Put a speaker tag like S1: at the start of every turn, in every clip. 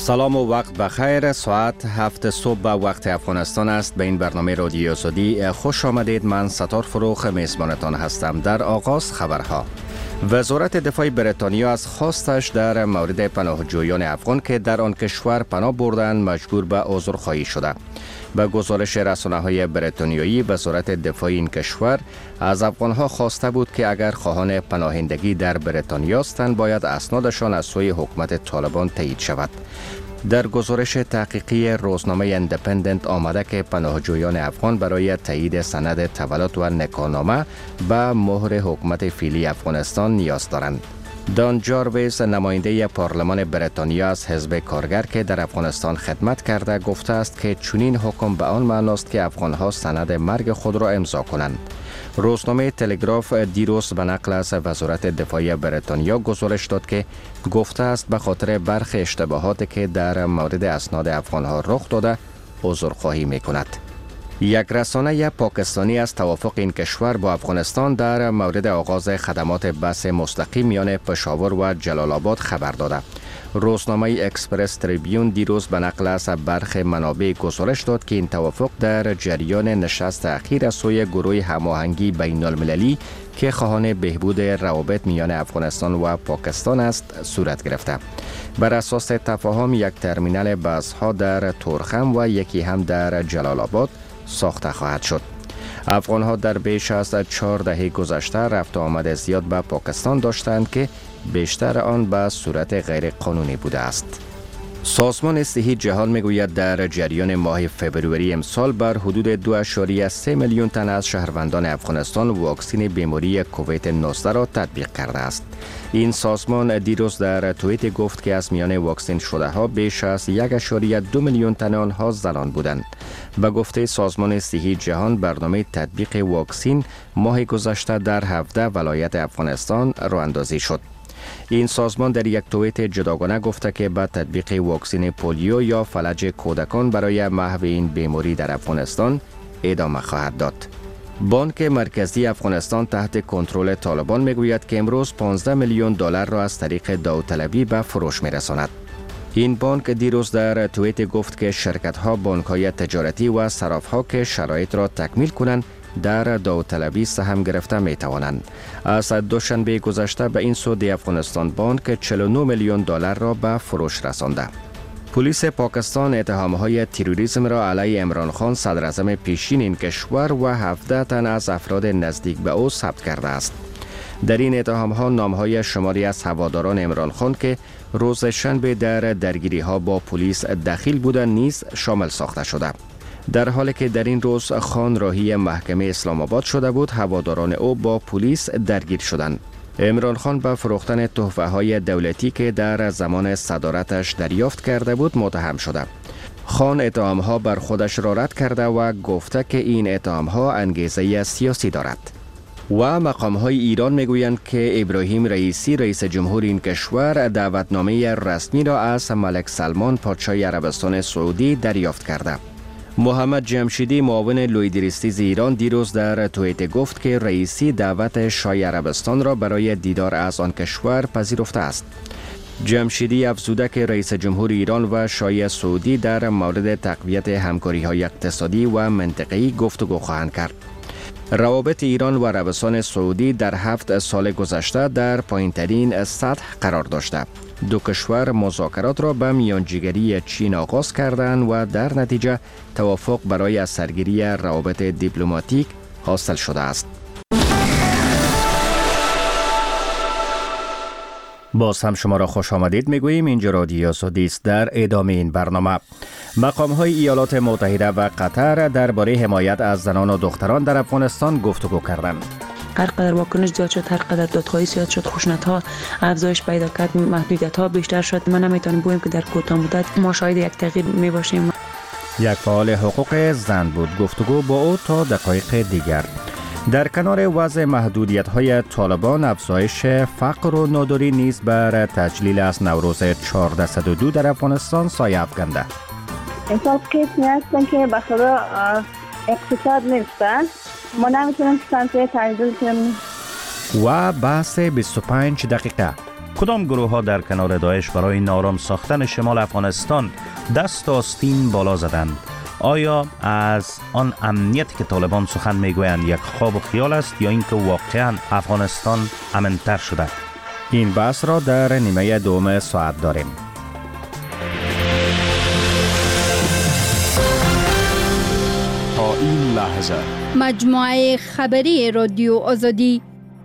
S1: سلام و وقت بخیر. ساعت 7 صبح به وقت افغانستان است. به این برنامه رادیو آزادی خوش آمدید. من ستار فروخ میزبانتان هستم. در آغاز خبرها. وزارت دفاع بریتانیا از خواستش در مورد پناهجویان افغان که در آن کشور پناه بردند مجبور به عذرخواهی شده. به گزارش رسانه‌های بریتانیایی، وزارت دفاع این کشور از افغانها خواسته بود که اگر خواهان پناهندگی در بریتانیا هستند باید اسنادشان از سوی حکومت طالبان تایید شود. در گزارش تحقیقی روزنامه ایندیپندنت آمده که پناهجویان افغان برای تایید سند تولد و نکاحنامه به مهر حکومت فعلی افغانستان نیاز دارند. دان جارویس، نماینده پارلمان بریتانیا از حزب کارگر که در افغانستان خدمت کرده، گفته است که چنین حکم به آن معناست که افغانها سند مرگ خود را امضا کنند. روزنامه تلگراف دیروز به نقل از وزارت دفاع بریتانیا گزارش داد که گفته است به خاطر برخی اشتباهاتی که در مورد اسناد افغانها رخ داده عذرخواهی می‌کند. یک رسانه پاکستانی از توافق این کشور با افغانستان در مورد آغاز خدمات بس مستقیم میان پشاور و جلال آباد خبر داده. روزنامه اکسپرس تریبیون دیروز به نقل از برخی منابع گزارش داد که این توافق در جریان نشست اخیر از سوی گروه هماهنگی بین المللی که خواهان بهبود روابط میان افغانستان و پاکستان است صورت گرفته. بر اساس تفاهم یک ترمینال بسها در تورخم و یکی هم در جلال آباد ساخته خواهد شد. افغانها در بیش از 4 دهه گذشته رفت و آمد زیاد به پاکستان داشتند که بیشتر آن به صورت غیر قانونی بوده است. سازمان صحی جهان میگوید در جریان ماه فبروری امسال بر حدود 2.3 میلیون تن از شهروندان افغانستان واکسن بیماری کووید 19 را تطبیق کرده است. این سازمان دیروز در توییت گفت که از میان واکسن شده ها بیش از 1.2 میلیون تن آنها زنان بودند. به گفته سازمان صحی جهان، برنامه تطبیق واکسن ماه گذشته در 17 ولایت افغانستان راه اندازی شد. این سازمان در یک توییت جداگانه گفته که با تطبیق واکسن پولیو یا فلج کودکان برای محو این بیماری در افغانستان ادامه خواهد داد. بانک مرکزی افغانستان تحت کنترل طالبان میگوید که امروز 15 میلیون دلار را از طریق داوطلبی به فروش میرساند. این بانک دیروز در توییت گفت که شرکت‌ها، بانک‌های تجارتی و صراف‌ها که شرایط را تکمیل کنند در داوطلبی سهم گرفته می توانند. از دوشنبه گذشته به این سود افغانستان بانک 49 میلیون دلار را به فروش رسانده. پلیس پاکستان اتهام‌های تروریسم را علیه عمران خان صدر اعظم پیشین این کشور و 17 تن از افراد نزدیک به او ثبت کرده است. در این اتهام‌ها نام‌های شماری از هواداران عمران خان که روز شنبه در درگیری‌ها با پلیس دخیل بودند نیز شامل ساخته شده. در حالی که در این روز خان راهی محکمه اسلام آباد شده بود، هواداران او با پلیس درگیر شدند. عمران خان به فروختن تحفه‌های دولتی که در زمان صدارتش دریافت کرده بود متهم شده. خان اتهام‌ها بر خودش را رد کرده و گفته که این اتهام‌ها انگیزه سیاسی دارد. و مقام‌های ایران میگویند که ابراهیم رئیسی، رئیس جمهور این کشور، دعوتنامه رسمی را از ملک سلمان پادشاه عربستان سعودی دریافت کرده. محمد جمشیدی، معاون لویدریستیز ایران، دیروز در توییت گفت که رئیسی دعوت شاه عربستان را برای دیدار از آن کشور پذیرفته است. جمشیدی افزوده که رئیس جمهور ایران و شاه سعودی در مورد تقویت همکاری‌های اقتصادی و منطقه‌ای گفتگو خواهند کرد. روابط ایران و عربستان سعودی در 7 سال گذشته در پایین‌ترین سطح قرار داشته. دو کشور مذاکرات را به میانجیگری چین آغاز کردند و در نتیجه توافق برای از سرگیری روابط دیپلماتیک حاصل شده است. باز هم شما را خوش آمدید میگوییم. اینجا رادیو آزادی است. در ادامه این برنامه مقام‌های ایالات متحده و قطر درباره حمایت از زنان و دختران در افغانستان گفتگو کردند.
S2: هر قدر واکنش زیاد شد، هر قدر دادخواهی زیاد شد، خشونت‌ها افزایش پیدا کرد، محدودیت‌ها بیشتر شد. ما نمیتونیم بگوییم که در کوتاه مدت ما شاهد یک تغییر میباشیم.
S1: یک فعال حقوق زن بود. گفتگو با او تا دقایق دیگر. در کنار وضع محدودیت‌های طالبان، افزایش فقر و ناداری نیز بر تجلیل از نوروز 1402 در افغانستان سایه افکنده.
S3: احساس کسی هستن که به خدا اقتصاد نیستن. ما نمیتونیم سنتوی تعدیل کنیم.
S1: و بحث 25 دقیقه
S4: کدام گروه ها در کنار داعش برای نارام ساختن شمال افغانستان دست آستین بالا زدند؟ آیا از آن امنیتی که طالبان سخن میگویند یک خواب و خیال است یا اینکه واقعا افغانستان امن‌تر شده؟
S1: این بحث را در نیمه دوم ساعت داریم.
S5: تا این لحظه
S6: مجموعه خبری رادیو آزادی.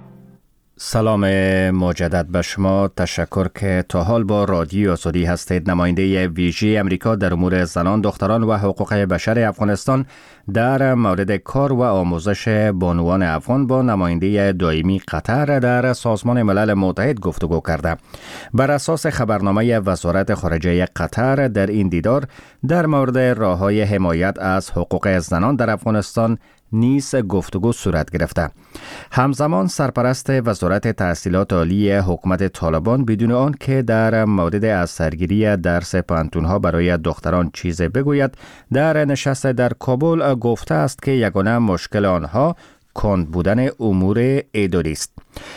S1: سلام مجدد به شما. تشکر که تا حال با رادیو آزادی هستید. نماینده ویژه امریکا در امور زنان، دختران و حقوق بشر افغانستان در مورد کار و آموزش بانوان افغان با نماینده دائمی قطر در سازمان ملل متحد گفتگو کرده. بر اساس خبرنامه وزارت خارجه قطر در این دیدار در مورد راه‌های حمایت از حقوق زنان در افغانستان نیز گفتگو صورت گرفته. همزمان سرپرست وزارت تحصیلات عالی حکومت طالبان بدون آن که در مورد از سرگیری درس پانتونها برای دختران چیزی بگوید، در نشست در کابل گفته است که یگانه مشکل آنها کند بودن امور اداری است.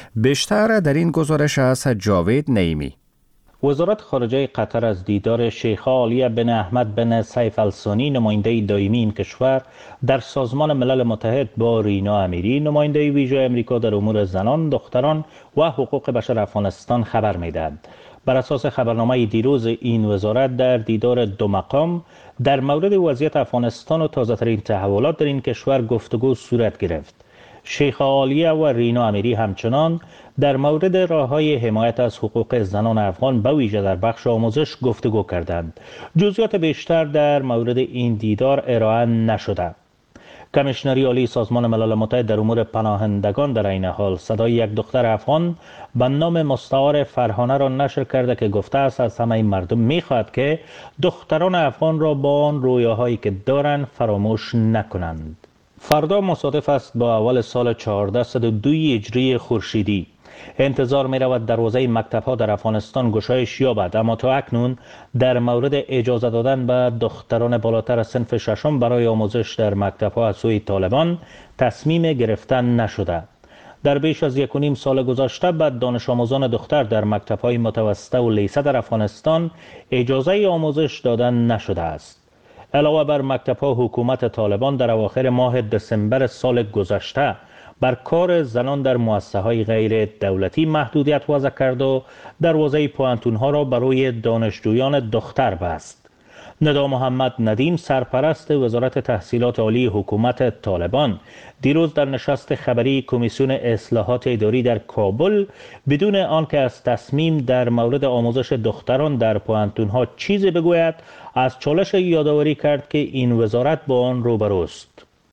S1: بیشتر در این گزارش از جاوید نعیمی.
S4: وزارت خارجه قطر از دیدار شیخ عالیه بن احمد بن سیف الثانی، نماینده دائمی این کشور در سازمان ملل متحد، با رینا امیری، نماینده ویژه امریکا در امور زنان، دختران و حقوق بشر افغانستان خبر می‌دهد. بر اساس خبرنامه دیروز این وزارت در دیدار دو مقام در مورد وضعیت افغانستان و تازه‌ترین تحولات در این کشور گفتگو صورت گرفت. شیخ عالیه و رینا امیری همچنان در مورد راه‌های حمایت از حقوق زنان افغان به ویژه در بخش آموزش گفتگو کردند. جزئیات بیشتر در مورد این دیدار ارائه نشده. کمیشنری عالی سازمان ملل متحد در امور پناهندگان در این حال صدای یک دختر افغان به نام مستعار فرهانه را نشر کرده که گفته است از همه مردم می‌خواهد که دختران افغان را با آن رویاهایی که دارند فراموش نکنند. فردا مصادف است با اول سال 1402 هجری خورشیدی. انتظار می رود دروازه مکتب ها در افغانستان گشایش یابد، اما تا اکنون در مورد اجازه دادن به دختران بالاتر صنف ششم برای آموزش در مکتب ها از سوی طالبان تصمیم گرفتن نشده. در بیش از 1.5 سال گذشته به دانش آموزان دختر در مکتب های متوسطه و لیسه در افغانستان اجازه آموزش دادن نشده است. علاوه بر مکتب‌ها، حکومت طالبان در اواخر ماه دسامبر سال گذشته بر کار زنان در مؤسسه‌های غیر دولتی محدودیت وضع کرد و دروازه پوانتون‌ها را برای دانشجویان دختر بست. ندا محمد ندیم، سرپرست وزارت تحصیلات عالی حکومت طالبان، دیروز در نشست خبری کمیسیون اصلاحات اداری در کابل بدون آنکه از تصمیم در مورد آموزش دختران در پوانتون‌ها چیزی بگوید، از چالش یادآوری کرد که این وزارت با آن روبروست.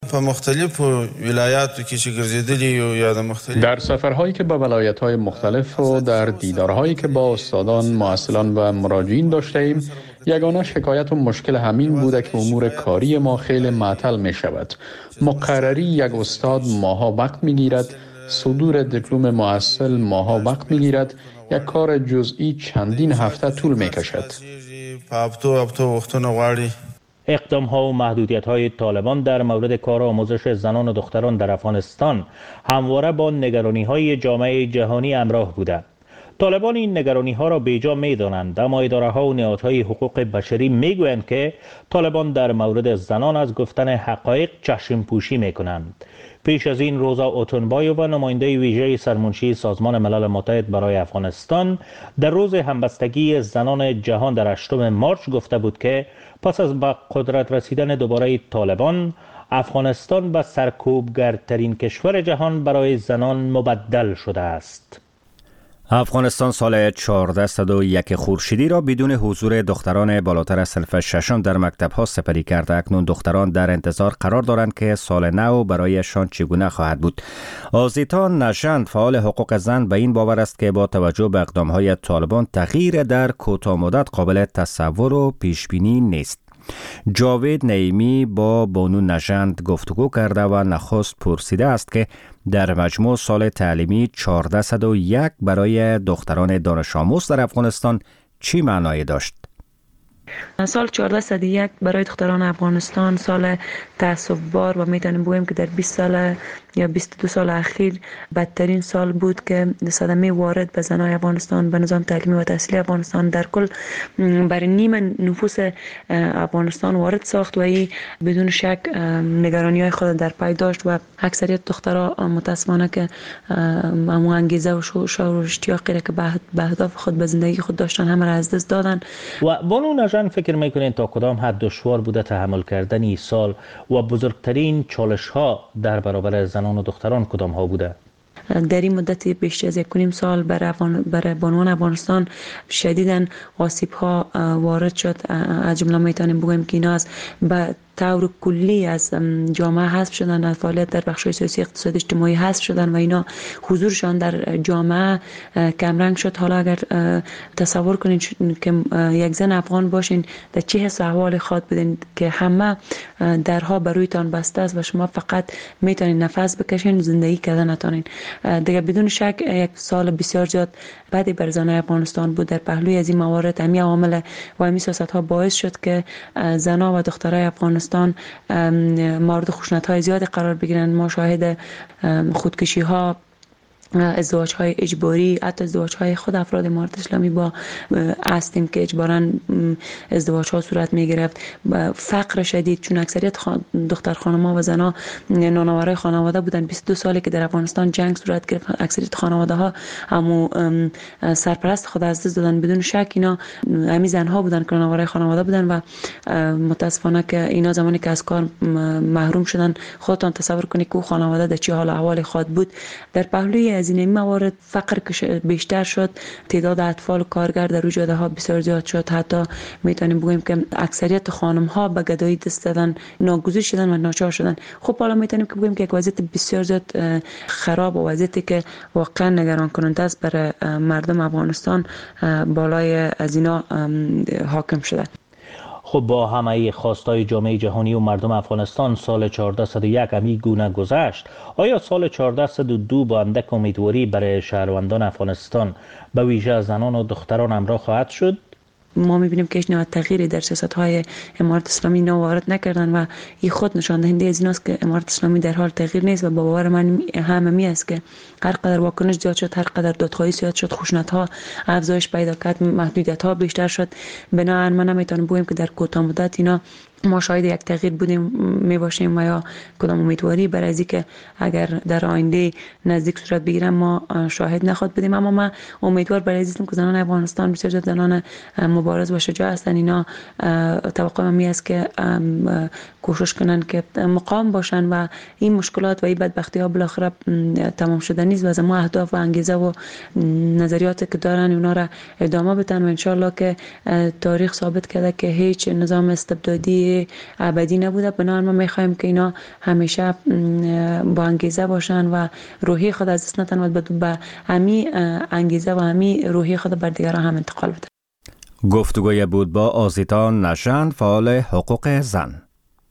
S5: در سفرهایی که به ولایت‌های مختلف و در دیدارهایی که با استادان، معسلان و مراجعین داشته ایم، یگانه شکایت و مشکل همین بوده که امور کاری ما خیلی معطل می شود. مقرری یک استاد ماها وقت می گیرد، صدور دیپلم معسل ماها وقت می گیرد، یک کار جزئی چندین هفته طول می کشد.
S4: اقدام ها و محدودیت های طالبان در مورد کار آموزش زنان و دختران در افغانستان همواره با نگرانی های جامعه جهانی همراه بوده. طالبان این نگرانی ها را بیجا می دانند، اما اداره ها و نهادهای حقوق بشری می گویند که طالبان در مورد زنان از گفتن حقایق چشم پوشی می کنند. پیش از این روزا اوتونبایووا، نماینده ویژه سرمنشی سازمان ملل متحد برای افغانستان، در روز همبستگی زنان جهان در 8 مارس گفته بود که پس از به قدرت رسیدن دوباره طالبان، افغانستان به سرکوبگرترین کشور جهان برای زنان مبدل شده است.
S1: افغانستان سال 1401 خورشیدی را بدون حضور دختران بالاتر از صنف ششم در مکتب‌ها سپری کرده. اکنون دختران در انتظار قرار دارند که سال نو برایشان چگونه خواهد بود. آزیتا نژند، فعال حقوق زن، به این باور است که با توجه به اقدام‌های طالبان تغییر در کوتاه مدت قابل تصور و پیشبینی نیست. جاوید نعیمی با بانو نژند گفتگو کرده و نخست پرسیده است که در مجموع سال تعلیمی 1401 برای دختران دانش آموز در افغانستان چی معنایی داشت؟
S2: سال 1401 برای دختران افغانستان سال تأسف بار و میتونیم بگوییم که در 20 سال یا 22 سال اخیر بدترین سال بود که صدمه وارد به زنای افغانستان به نظام تعلیمی و تحصیلی افغانستان در کل برای نیم نفوس افغانستان وارد ساخت و این بدون شک نگرانی های خود در پی داشت و اکثریت دخترها متاسفانه که همون انگیزه و شور و اشتیاقی که به اهداف خود به زندگی خود داشتن همه را از دست دادن.
S4: و بانو نژان فکر میکنین تا کدام حد دشوار بوده تحمل کردن این سال و بزرگترین چالش ها در برابر زنان و دختران کدام ها بوده؟
S2: در این مدت بیشتر از 1.5 سال برای بانوان افغانستان شدیداً آسیب ها وارد شد. از جمله میتونیم بگوییم که اینا به طور کلی از جامعه حذف شدن، از فعالیت در بخش‌های سیاسی اقتصادی اجتماعی حذف شدن و اینا حضورشان در جامعه کمرنگ شد. حالا اگر تصور کنین که یک زن افغان باشین در چه حس احوال خود بدین که همه درها برویتان بسته است و شما فقط میتونین نفس بکشین، زندگی کردن نتونین. دیگه بدون شک یک سال بسیار زیاد بعدی بر زنان افغانستان بود. در پهلوی از این موارد همین عوامل و همین سیاست‌ها باعث شد که زنان و دخترای افغانستان مورد خشونت‌های زیادی قرار بگیرند. ما شاهد خودکشی‌ها، ازدواج‌های اجباری، حتی ازدواج‌های خود افراد امارت اسلامی با هستیم که اجباراً ازدواج‌ها صورت می‌گرفت. فقر شدید، چون اکثریت دختر خانم‌ها و زن‌ها نانآورای خانواده بودن. 22 سالی که در افغانستان جنگ صورت گرفت، اکثریت خانواده‌ها همو سرپرست خود از دست دادن. بدون شک اینا همین زن‌ها بودن که نانآورای خانواده بودن و متأسفانه که اینا زمانی که از کار محروم شدن، خودتان تصور کنید که خانواده در چه حال احوال خود بود. در پهلوی از این موارد فقر بیشتر شد، تعداد اطفال کارگر در روجاده ها بسیار زیاد شد. حتی میتونیم بگوییم که اکثریت خانم ها به گدایی دست دادن، ناگزیر شدن و ناچار شدن. خب حالا میتونیم که بگوییم که یک وضعیت بسیار زیاد خراب و وضعیتی که واقعا نگران کننده است برای مردم افغانستان بالای از اینا حاکم شده.
S4: خب با همه خواستای جامعه جهانی و مردم افغانستان سال 1401 همی گونه گذشت. آیا سال 1402 با اندک امیدواری برای شهروندان افغانستان به ویژه زنان و دختران همراه خواهد شد؟
S2: ما میبینیم که هیچ نوع تغییری در سیاست‌های امارت اسلامی وارد نکردن و این خود نشان دهنده از این است که امارت اسلامی در حال تغییر نیست و باور من همین است که هر قدر واکنش زیاد شد، هر قدر دادخواهی زیاد شد، خشونت‌ها افزایش پیدا کرد، محدودیت‌ها بیشتر شد. بنابراین من نمیتونم بگم که در کوتاه مدت اینا ما شاید یک تغییر بودیم میباشیم و یا کدام امیدواری برای از که اگر در آینده نزدیک صورت بگیرم ما شاهد نخواد بدیم. اما من امیدوار برای هستم که زنان افغانستان بسیار زیاد زنان مبارز و شجاع هستند. اینا توقع من است که کوشش کنن که مقام باشن و این مشکلات و این بدبختی ها بالاخره تمام شده نیست و از ما اهداف و انگیزه و نظریاتی که دارن اونا را ادامه بدن و ان شاء الله که تاریخ ثابت کرده که هیچ نظام استبدادی ابدی نبوده. بنابراین ما میخوایم که اینا همیشه با انگیزه باشن و روحی خود از دست ندن و به همین انگیزه و همین روحی خود بر دیگران هم انتقال بدن.
S1: گفتگوی بود با آزیتا نژان، فعال حقوق زن.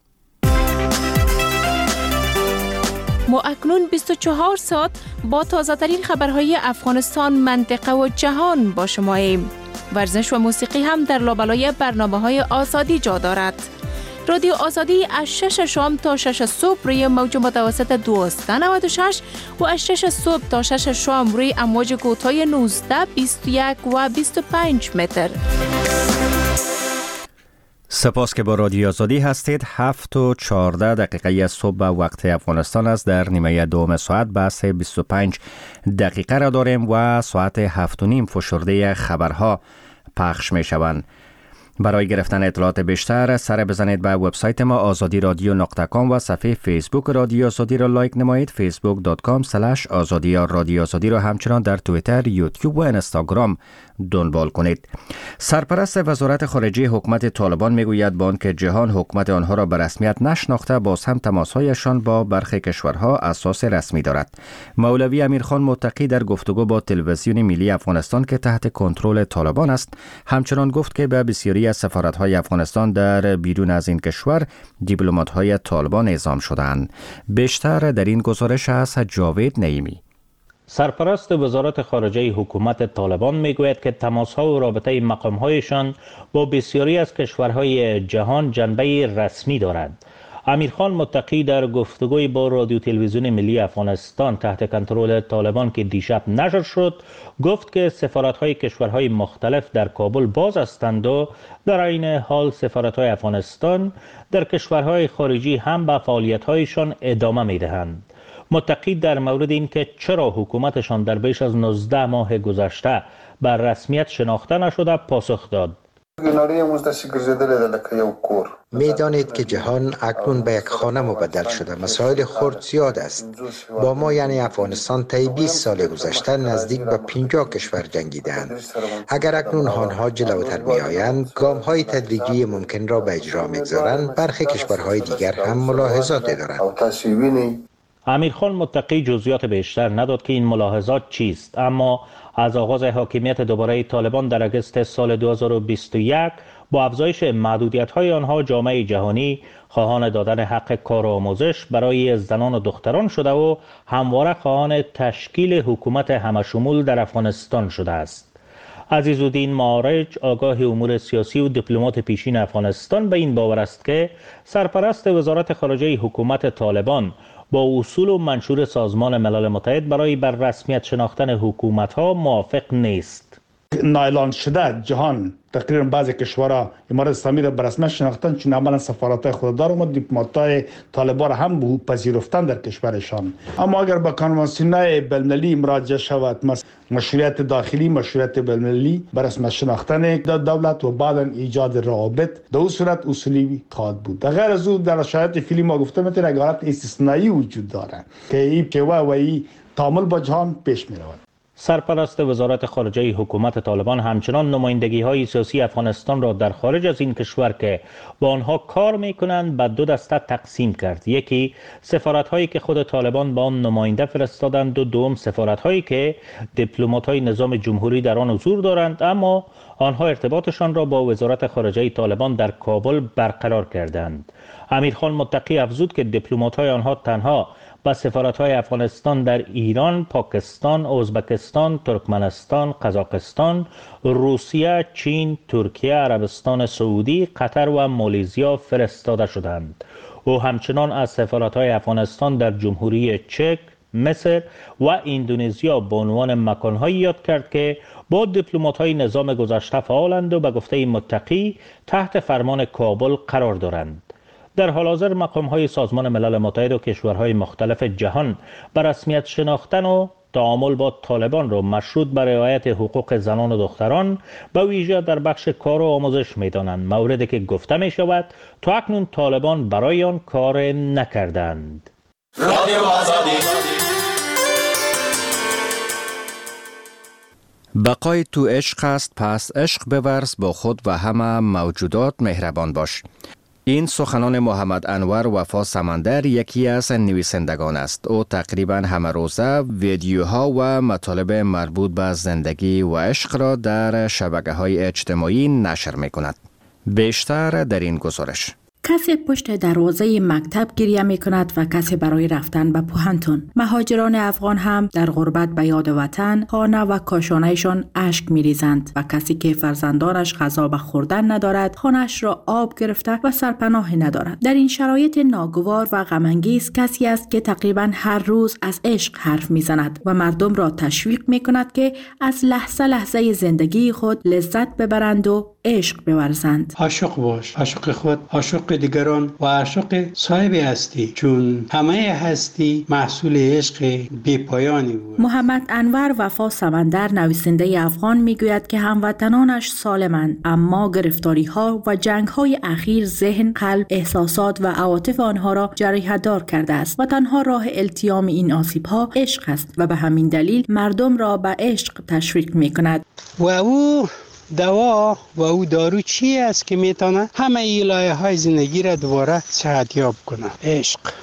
S7: ما اکنون 24 ساعت با تازه‌ترین خبرهای افغانستان، منطقه و جهان با شماییم. ورزش و موسیقی هم در لابلای برنامه‌های آزادی جا دارد. رادیو آزادی از 6 شام تا 6 صبح روی موج متوسط 1296 و از 6 صبح تا 6 شام روی امواج کوتاه 19، 21 و 25 متر.
S1: سپاس که با رادیو آزادی هستید. 7:14 صبح وقت افغانستان است. در نیمه دوم ساعت بحث 25 دقیقه را داریم و ساعت 7:30 فشرده خبرها پخش می شوند. برای گرفتن اطلاعات بیشتر سر بزنید به وبسایت ما azadiradyo.com و صفحه فیسبوک رادیو آزادی را لایک نمایید. facebook.com/azadi یا رادیو آزادی را همچنان در توییتر، یوتیوب و اینستاگرام دنبال کنید. سرپرست وزارت خارجه حکومت طالبان میگوید با آنکه جهان حکومت آنها را به رسمیت نشناخته، باز هم تماسهایشان با برخی کشورها اساس رسمی دارد. مولوی امیرخان متقی در گفتگو با تلویزیون ملی افغانستان که تحت کنترل طالبان است، همچنان گفت که به بسیاری از سفارت‌های افغانستان در بیرون از این کشور دیپلمات‌های طالبان اعزام شدند. بیشتر در این گزارش از جاوید نعیمی.
S4: سرپرست وزارت خارجه حکومت طالبان میگوید که تماس‌ها و رابطه مقام‌هایشان با بسیاری از کشورهای جهان جنبه رسمی دارد. امیرخان متقی در گفتگوی با رادیو تلویزیون ملی افغانستان تحت کنترل طالبان که دیشب نشر شد گفت که سفارت‌های کشورهای مختلف در کابل باز هستند و در عین حال سفارت‌های افغانستان در کشورهای خارجی هم به فعالیت‌هایشان ادامه می‌دهند. متقی در مورد اینکه چرا حکومتشان در بیش از 19 ماه گذشته بر رسمیت شناخته نشده پاسخ داد.
S8: میدانید که جهان اکنون به یک خانه مبدل شده. مسائل خرد زیاد است. با ما یعنی افغانستان طی 20 سال گذشته نزدیک به 50 کشور جنگیدند. اگر اکنون آنها جلوتر می آیند گام های تدریجی ممکن را به اجرا میگذارند. برخی کشورهای دیگر هم ملاحظات دارند.
S4: امیرخان متقی جزئیات بیشتر نداد که این ملاحظات چیست، اما از آغاز حاکمیت دوباره طالبان در اگست سال 2021 با افزایش محدودیت‌های آنها جامعه جهانی خواهان دادن حق کار و آموزش برای زنان و دختران شده و همواره خواهان تشکیل حکومت همشمول در افغانستان شده است. عزیزالدین معارج آگاه امور سیاسی و دیپلمات پیشین افغانستان به این باور است که سرپرست وزارت خارجه حکومت طالبان با اصول و منشور سازمان ملل متحد برای بر رسمیت شناختن حکومت‌ها موافق نیست.
S9: نایلان شده جهان تقریبا بعضی کشورها امارات اسلامی را به رسمیت شناختن، چون عملا سفارت‌های خوددار و دیپلمات‌های طالبان هم به پذیرفتن در کشورشان. اما اگر به کنوانسیون‌های بین‌المللی مراجعه شود، مثلا مشروعیت داخلی، مشروعیت بین‌المللی به رسمیت شناختن دولت و بعداً ایجاد روابط، در اون صورت اصولی خواهد بود. در غیر از او در شرایط فعلی ما گفته می‌تونه یک حالت استثنایی وجود داره که این تعامل با جهان پیش می‌رود.
S4: سرپرست وزارت خارجه حکومت طالبان همچنان نمایندگی‌های سیاسی افغانستان را در خارج از این کشور که با آنها کار می‌کنند به دو دسته تقسیم کرد. یکی سفارت‌هایی که خود طالبان با آن نماینده فرستادند و دوم سفارت‌هایی که دیپلمات‌های نظام جمهوری در آن حضور دارند اما آنها ارتباطشان را با وزارت خارجه طالبان در کابل برقرار کردند. امیرخان متقی افزود که دیپلمات‌های آنها تنها با سفارت‌های افغانستان در ایران، پاکستان، ازبکستان، ترکمنستان، قزاقستان، روسیه، چین، ترکیه، عربستان سعودی، قطر و مالزیا فرستاده شدند. او همچنان از سفارت‌های افغانستان در جمهوری چک، مصر و اندونزیا به عنوان مکان‌هایی یاد کرد که با دیپلمات‌های نظام گذشته فعالند و به گفته متقی تحت فرمان کابل قرار دارند. در حال حاضر مقام‌های سازمان ملل متحد و کشورهای مختلف جهان به رسمیت شناختن و تعامل با طالبان را مشروط به رعایت حقوق زنان و دختران به ویژه در بخش کار و آموزش می‌دانند، موردی که گفته می‌شود تا اکنون طالبان برای آن کار نکردند.
S1: بقای تو عشق است، پس عشق بورز با خود و همه موجودات مهربان باش. این سخنان محمد انور وفا سمندر یکی از نویسندگان است. او تقریبا همه روزه ویدیوها و مطالب مربوط به زندگی و عشق را در شبکه‌های اجتماعی نشر می‌کند. بیشتر در این گزارش.
S10: کسی پشت دروازه مکتب گریه می کند و کسی برای رفتن به پوهنتون. مهاجران افغان هم در غربت به یاد وطن، خانه و کاشانهشان اشک می ریزند و کسی که فرزندانش غذا به خوردن ندارد، خانهش را آب گرفته و سرپناه ندارد. در این شرایط ناگوار و غم‌انگیز کسی است که تقریبا هر روز از عشق حرف می زند و مردم را تشویق می کند که از لحظه لحظه زندگی خود لذت ببرند و عشق بورزند.
S11: عاشق باش، عاشق خود، عاشق دیگران و عاشق صاحب هستی، چون همه هستی محصول عشق بی پایانی بود.
S10: محمد انور وفا سمندر نویسنده افغان میگوید که هموطنانش سالمند، اما گرفتاری ها و جنگ های اخیر ذهن، قلب، احساسات و عواطف آنها را جریحه دار کرده است و تنها راه التیام این آسیب ها عشق است و به همین دلیل مردم را به عشق تشویق میکند.
S11: و او دوا و او دارو چی است که میتونه همه ایلایه های زندگی را دوباره صحتیاب کنه؟ عشق.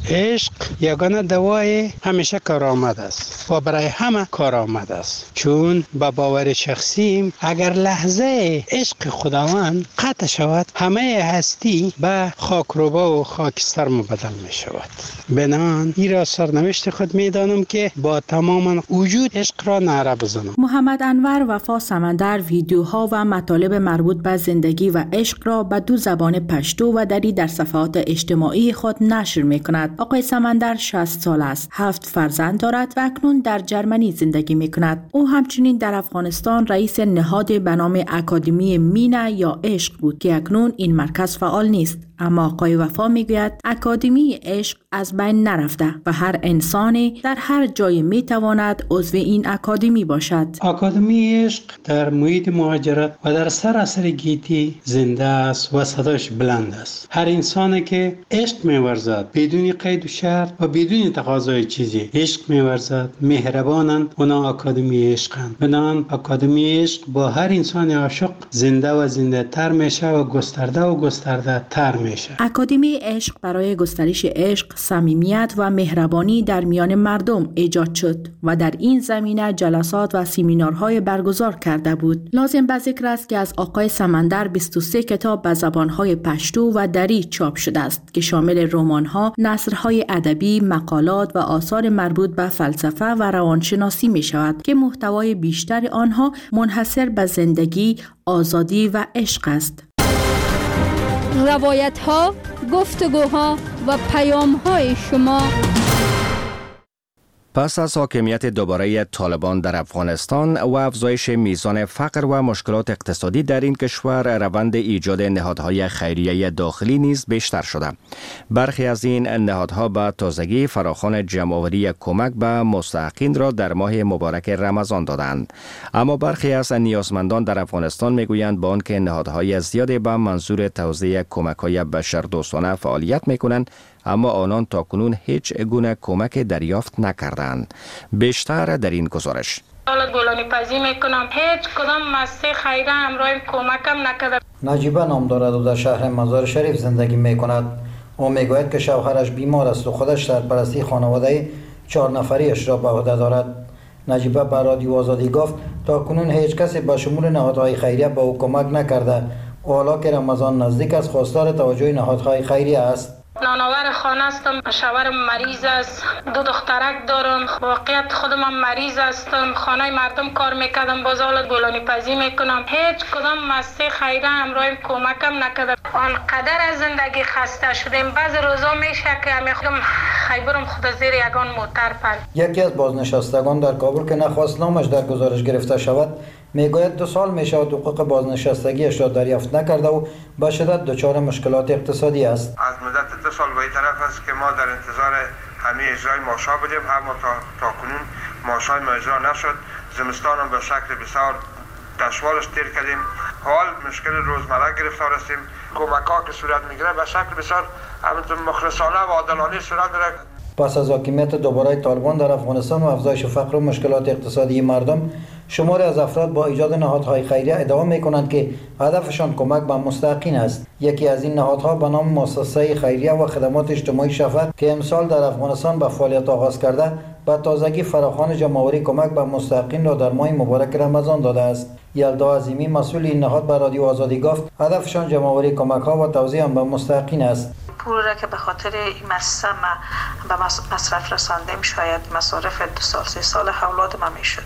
S11: عشق یگانه دوای همیشه کارآمد است و برای همه کارآمد است، چون با باور شخصیم اگر لحظه عشق خداوند قطع شود همه هستی به خاکروبا و خاکستر مبدل می شود. بنابراین این را سرنوشت خود می دانم که با تمام وجود عشق را نعره بزنم.
S10: محمد انور وفا سمندر ویدیوها و مطالب مربوط به زندگی و عشق را به 2 زبان پشتو و دری در صفحات اجتماعی خود نشر می کند. آقای سمندر 60 سال است، 7 فرزند دارد و اکنون در جرمنی زندگی می کند. او همچنین در افغانستان رئیس نهاد به نام اکادمی مینا یا عشق بود که اکنون این مرکز فعال نیست. اما آقای وفا میگوید اکادمی عشق از بین نرفته و هر انسانی در هر جای میتواند عضو این اکادمی باشد.
S11: اکادمی عشق در محیط مهاجرت و در سراسر گیتی زنده است و صداش بلند است. هر انسانی که عشق می‌ورزد بدون قید و شرط و بدون تقاضای چیزی عشق می‌ورزد، مهربانند، اونا اکادمی عشقند. بنابراین اکادمی عشق با هر انسان عاشق زنده و زنده تر میشه و گسترده تر میشه.
S10: اکادمی عشق برای گسترش عشق، صمیمیت و مهربانی در میان مردم ایجاد شد و در این زمینه جلسات و سمینارهای برگزار کرده بود. لازم به ذکر است که از آقای سمندر 23 کتاب به زبانهای پشتو و دری چاپ شده است که شامل رمان‌ها، نثرهای ادبی، مقالات و آثار مربوط به فلسفه و روانشناسی می شود که محتوای بیشتر آنها منحصر به زندگی، آزادی و عشق است.
S6: روایت ها، گفتگوها و پیام های شما.
S1: پس از حاکمیت دوباره طالبان در افغانستان و افزایش میزان فقر و مشکلات اقتصادی در این کشور، روند ایجاد نهادهای خیریه داخلی نیز بیشتر شده. برخی از این نهادها به تازگی فراخوان جمع‌آوری کمک به مستحقین را در ماه مبارک رمضان دادند. اما برخی از نیازمندان در افغانستان میگویند با آنکه نهادهای زیادی به منظور توزیع کمک‌های بشردوستانه فعالیت میکنند، اما آنان تاکنون هیچ گونه کمک دریافت نکردند. بیشتر در این گزارش.
S12: حالت بولانی پذی میکنم، هیچ کدام مؤسسه خیریه همراهیم کمکم نکرده.
S13: نجیبه نام دارد و در شهر مزار شریف زندگی میکند. او میگوید که شوهرش بیمار است و خودش سرپرستی خانواده 4 نفریش را به عهده دارد. نجیبه به رادیو آزادی گفت تا کنون هیچ کسی به شمول نهادهای خیریه به او کمک نکرده و حالا که رمضان نزدیک است خواستار توجه نهادهای خیریه است.
S12: نانآور خانه هستم، شوهرم مریض است، 2 دخترک دارم، واقعیت خودم هم مریض هستم، خانه مردم کار میکردم، باز حالت بولانی پذی میکنم. هیچ کدام مؤسسه خیریه همراهیم کمکم نکرده. آنقدر از زندگی خسته شدیم، بعض روزا میشه که خودم خیبرم خود زیر یگان موتر پرد.
S13: یکی از بازنشستگان در کابل که نخواست نامش در گزارش گرفته شود میگوید 2 سال میشه حقوق بازنشستگیش را دریافت نکرده و به شدت دچار مشکلات اقتصادی است.
S14: از مدت 2 سال به این طرف است که ما در انتظار همه اجرای ماشا بودیم، اما تا کنون ماشای ما اجرا نشد. زمستان هم به شکل بسیار دشوارش تیر کردیم. حال مشکل روزمره گرفتار هستیم. کمک ها که صورت میگیره به شکل بسیار مخلصانه و عادلانه صورت میگیره.
S13: پس از حاکمیت دوباره طالبان در افغانستان و افزایش فقر و مشکلات اقتصادی مردم، شماری از افراد با ایجاد نهادهای خیریه ادعا می‌کنند که هدفشان کمک به مستحقین است. یکی از این نهادها به نام مؤسسه خیریه و خدمات اجتماعی شفق که امسال در افغانستان به فعالیت آغاز کرده، به تازگی فراخوان جمع‌آوری کمک به مستحقین را در ماه مبارک رمضان داده است. یلدا عظیمی مسئول این نهاد به رادیو آزادی گفت هدفشان جمع‌آوری کمک‌ها و توزیع آن به مستحقین است.
S15: پول را که به خاطر این مؤسسه به مصرف رساندیم، شاید مصارف 2 سال 3 سال اولاد ما میشد،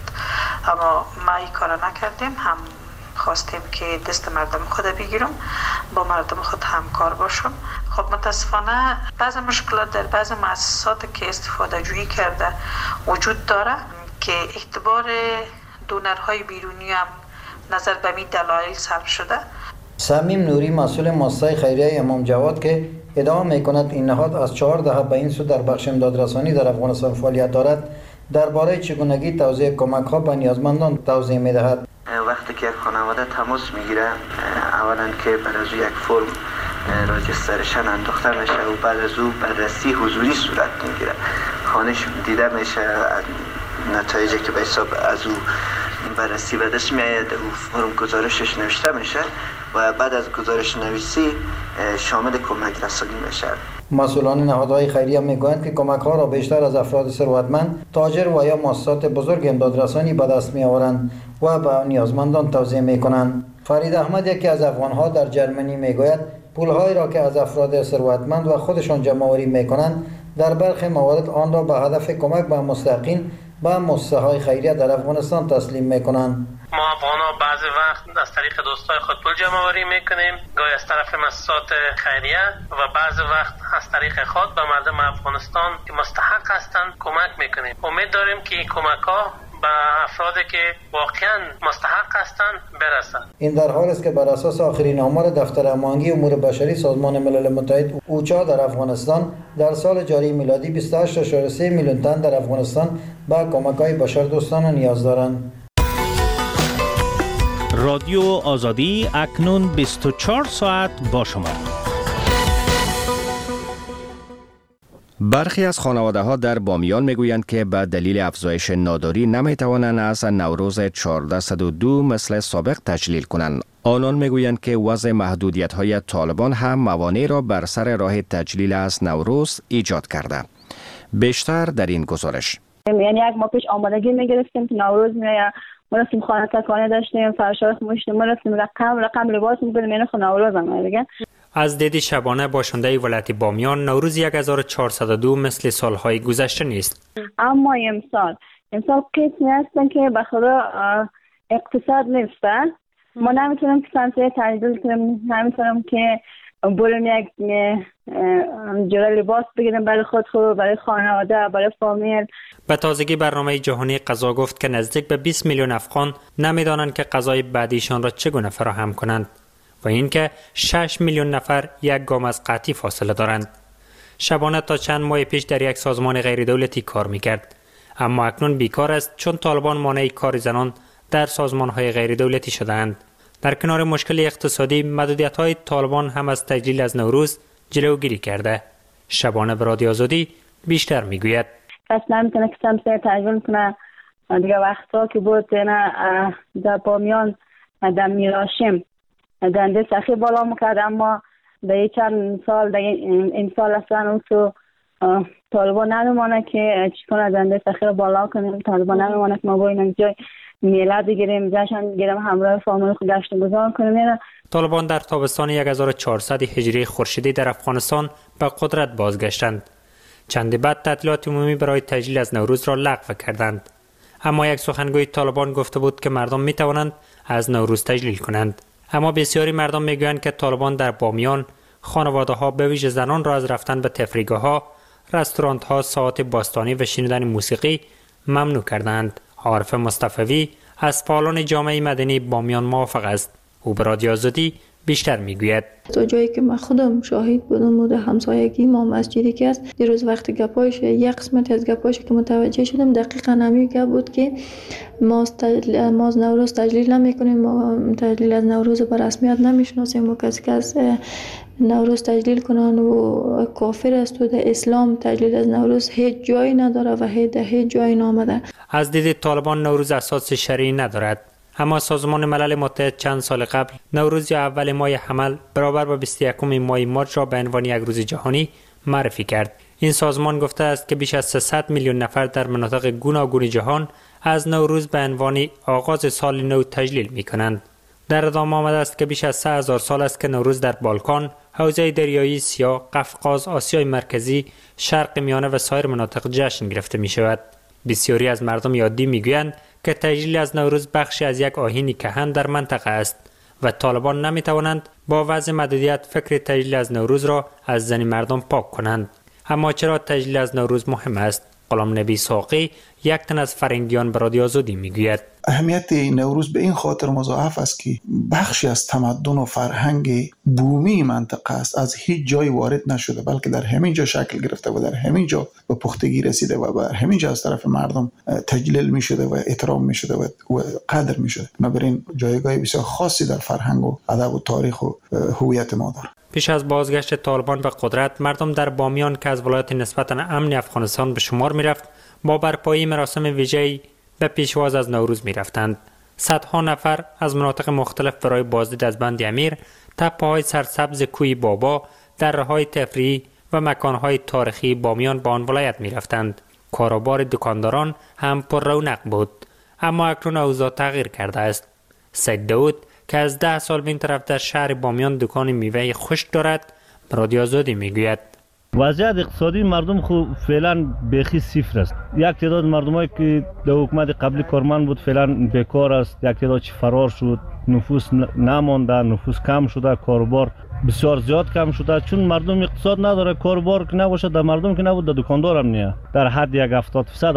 S15: اما ما این کار نکردیم. هم خواستیم که دست مردم خود بگیرم، با مردم خود همکار باشم. خب متاسفانه بعض مشکلات در بعض مؤسسات که استفاده جویی کرده وجود داره که اعتبار دونرهای بیرونی هم نظر به می دلایل صرف شده.
S13: صمیم نوری مسئول مؤسسه خیریه امام جواد که ادعا می‌کند این نهاد از 4 دهه به این سو در بخش امدادرسانی در افغانستان فعالیت دارد، درباره چگونگی توزیع کمک‌ها به نیازمندان توضیح می‌دهد.
S16: وقتی که یک خانواده تماس می‌گیره، اولا که بعد از یک فرم راجسترشن انداخته میشه و بعد از او بررسی حضوری صورت می‌گیره. خانش دیده میشه نتایجی که به حساب از او این بررسی به دست میآید، فرم گزارشش نوشته میشه و بعد از گزارش نویسی شامل کمک رسانی میشه.
S13: مسئولان نهادهای خیریه میگویند که کمک ها را بیشتر از افراد ثروتمند، تاجر و یا مؤسسات بزرگ امدادرسانی به دست می آورند و به نیازمندان توزیع می کنند. فرید احمد، یکی از افغان ها در جرمنی، میگوید پولهایی را که از افراد ثروتمند و خودشان جمع آوری می کنند در برخی موارد آن را به هدف کمک به مستحقین به مؤسسه های خیریه در افغانستان تسلیم می کنند.
S17: ما افغان‌ها بعضی وقت از طریق دوستای خود پول جمع آوری میکنیم، گاهی از طرف مؤسسات خیریه و بعضی وقت از طریق خود به مردم افغانستان که مستحق هستند کمک میکنیم. امید داریم که این کمک‌ها به افرادی که واقعا مستحق هستند برسند.
S13: این در حالی است که بر اساس آخرین آمار دفتر هماهنگی امور بشری سازمان ملل متحد اوچا در افغانستان در سال جاری میلادی 28.3 میلیون تن در افغانستان به کمک‌های بشردوستانه نیاز دارند.
S4: رادیو آزادی اکنون 24 ساعت با شما.
S1: برخی از خانواده ها در بامیان میگویند که به دلیل افزایش ناداری نمیتوانند از نوروز 1402 مثل سابق تجلیل کنند. آنان میگویند که وضع محدودیت های طالبان هم موانع را بر سر راه تجلیل از نوروز ایجاد کرده. بیشتر در این گزارش.
S3: یعنی یک ماه پیش آمادگی میگرفتیم که نوروز میاد، ما رفتیم خانه تکانه داشتیم، فرشای خموشتیم، ما رفتیم رقم لباس می‌بردیم، یعنی نوروز هم دیگه.
S18: از دید شبانه باشنده ولایت بامیان، نوروز 1402 مثل سالهای گذشته نیست.
S3: اما امسال کسی هستن که به خدا اقتصاد نیستن. ما نمیتونیم که سمسه تجلیل کنیم، نمیتونیم که بریم یک جوره لباس بگیریم برای خود، برای خانواده، برای فامیل.
S18: به تازگی برنامه جهانی غذا گفت که نزدیک به 20 میلیون افغان نمیدانند که غذای بعدیشان را چگونه فراهم کنند و اینکه 6 میلیون نفر یک گام از قحطی فاصله دارند. شبانه تا چند ماه پیش در یک سازمان غیر دولتی کار میکرد، اما اکنون بیکار است چون طالبان مانع کار زنان در سازمان‌های غیر دولتی شدند. در کنار مشکل اقتصادی، محدودیت‌های طالبان هم از تجلیل از نوروز جلوگیری کرده. شبانه به رادیو آزادی بیشتر میگوید.
S3: کس نمیتونه که سمسه تجلیل کنه. دیگه وقتا که بود در بامیان در میراشیم دنده سخی بالا میکرد، اما در چند سال این سال اصلا اون تو طالبان نمیمانه که چیکار دنده سخی رو بالا کنیم. طالبان نمیمانه که ما باید جای میله بگیریم، جشن بگیریم، همراه فامیل خود گشت گذار کنیم.
S18: طالبان در تابستان 1400 هجری خورشیدی در افغانستان به قدرت بازگشتند. چندی بعد تعطیلات عمومی برای تجلیل از نوروز را لغو کردند. اما یک سخنگوی طالبان گفته بود که مردم می توانند از نوروز تجلیل کنند. اما بسیاری مردم میگویند که طالبان در بامیان خانواده ها به ویژه زنان را از رفتن به تفریحگاه ها، رستوران ها، ساعات باستانی و شنیدن موسیقی ممنوع کردند. عارف مصطفی از فعالان جامعه مدنی بامیان موافق است. او به رادیو آزادی بیشتر میگوید.
S19: تا جایی که من خودم شاهد بودم و در همسایگی ما مسجدی که است، دیروز وقت گپاش یک قسمت از گپاش که متوجه شدم دقیقاً همین گپ بود که ما از نوروز تجلیل نمی‌کنیم، ما تجلیل از نوروز به رسمیت نمی‌شناسیم و کسی که از نوروز تجلیل کنن و کافر است و در اسلام تجلیل از نوروز هیچ جایی نداره و هیچ جایی نامده.
S18: از دید طالبان نوروز اساس شرعی ندارد، اما سازمان ملل متحد چند سال قبل نوروز یا اول ماه حمل برابر با 21 ماه مارچ را به عنوان یک روز جهانی معرفی کرد. این سازمان گفته است که بیش از 300 میلیون نفر در مناطق گوناگون جهان از نوروز به عنوان آغاز سال نو تجلیل می‌کنند. در ادامه آمده است که بیش از 3000 سال است که نوروز در بالکان، حوزه دریایی سیاه، قفقاز، آسیای مرکزی، شرق میانه و سایر مناطق جشن گرفته می شود. بسیاری از مردم عادی میگویند که تجلیل از نوروز بخشی از یک آیین کهن در منطقه است و طالبان نمی توانند با وضع محدودیت فکر تجلیل از نوروز را از ذهن مردم پاک کنند. اما چرا تجلیل از نوروز مهم است؟ غلام نبی ساقی، یک تن از فرنگیان به رادیو آزادی میگوید.
S20: اهمیت نوروز به این خاطر مضاعف است که بخشی از تمدن و فرهنگ بومی منطقه است، از هیچ جای وارد نشده بلکه در همین جا شکل گرفته و در همین جا به پختگی رسیده و به همین جا از طرف مردم تجلیل می شده و احترام می شده و قدر می شده. بنابراین جایگاه بسیار خاصی در فرهنگ و ادب و تاریخ و هویت ما دارد.
S18: پیش از بازگشت طالبان به قدرت، مردم در بامیان که از ولایت نسبتاً امن افغانستان به شمار می رفت، با برپایی مراسم ویژه‌ای به پیشواز از نوروز می رفتند. صدها نفر از مناطق مختلف برای بازدید از بند امیر، تپه‌های سرسبز کوی بابا، دره‌های تفریحی و مکان‌های تاریخی بامیان به آن ولایت می‌رفتند. کاروبار دکانداران هم پر رونق بود، اما اکنون اوضاع تغییر کرده است. سید داود که از 10 سال به این طرف در شهر بامیان دکان میوه خشک دارد، رادیو آزادی میگوید
S21: وضعیت اقتصادی مردم خو فعلا بیخی صفر است. یک تعداد مردمایی که در حکومت قبلی کارمند بود فعلا بیکار است، یک تعداد فرار شد، نفوس نمانده، نفوس کم شده، کاروبار بسیار زیاد کم شده، چون مردم اقتصاد نداره، کاروبار که نباشه در مردم که نبود در دکاندار هم نیه، در حد یک 70%